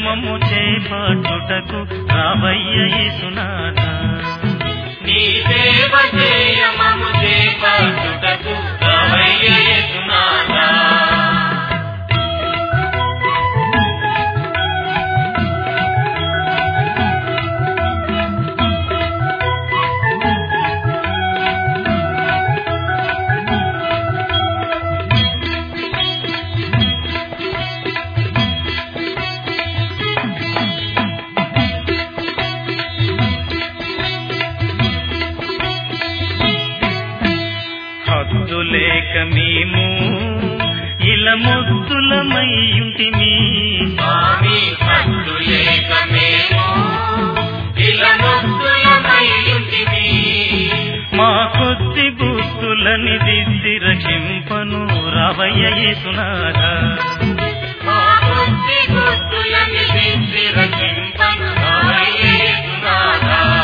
మమ్ము చేపట్టుటకు రావయ్య యేసునాథ నీ సేవ చేయ మమ్ము చేపట్టుటకు రావయ్య యేసునాథ లేక మేము ఇలా ముద్దులమయ్యుంటిమి స్వామి హద్దు లేక మేము ఇలా ముద్దులమయ్యుంటిమి మా కొద్ది బుద్ధులని దిద్ది రక్షింపను రావయ్య యేసునాథ మా కొద్ది బుద్ధులని దిద్ది రక్షింపను రావయ్య యేసునాథ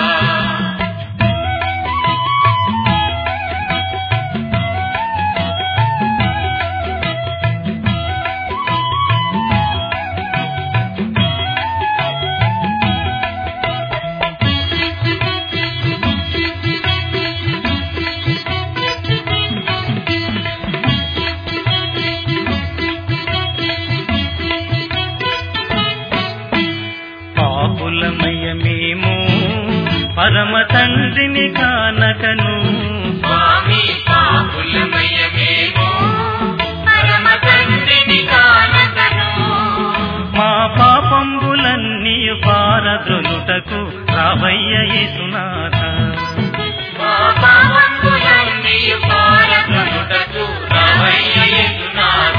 మేము పరమ తండ్రిని కానకను స్వామి పాపులమయ్య మేము పరమ తండ్రిని కానకను మా పాపంబులన్నీ పారద్రొలుటకు రావయ్య యేసునాథ మా పాపంబులన్నీ పారద్రొలుటకు రావయ్య యేసునాథ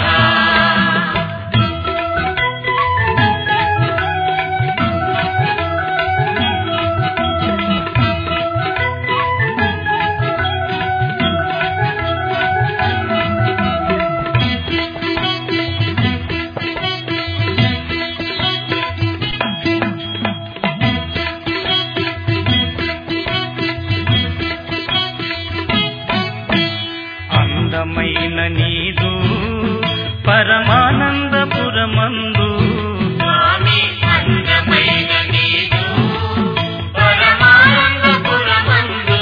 అందమైన నీదు పరమానందపురమందు స్వామి అందమైన నీదు పరమానందపురమందు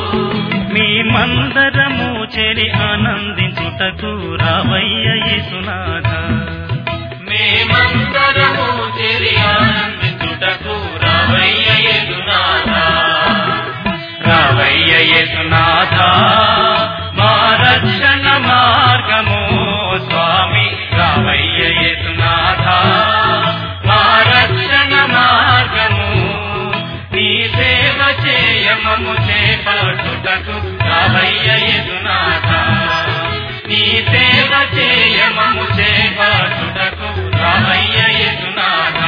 మేమందరము చేరి ఆనందించుటకు రావయ్య యేసునాథ మేమందరము చేరి ఆనందించుటకు రావయ్య యేసునాథ రావయ్య యేసునాథ మా రక్షణ మార్గము స్వామి రావయ్య యేసునాథ మా రక్షణ మార్గము నీ సేవ చేయమము చేపట్టుటకు రావయ్య యేసునాథ నీ సేవ చేయమము చేపట్టుటకు రావయ్య యేసునాథ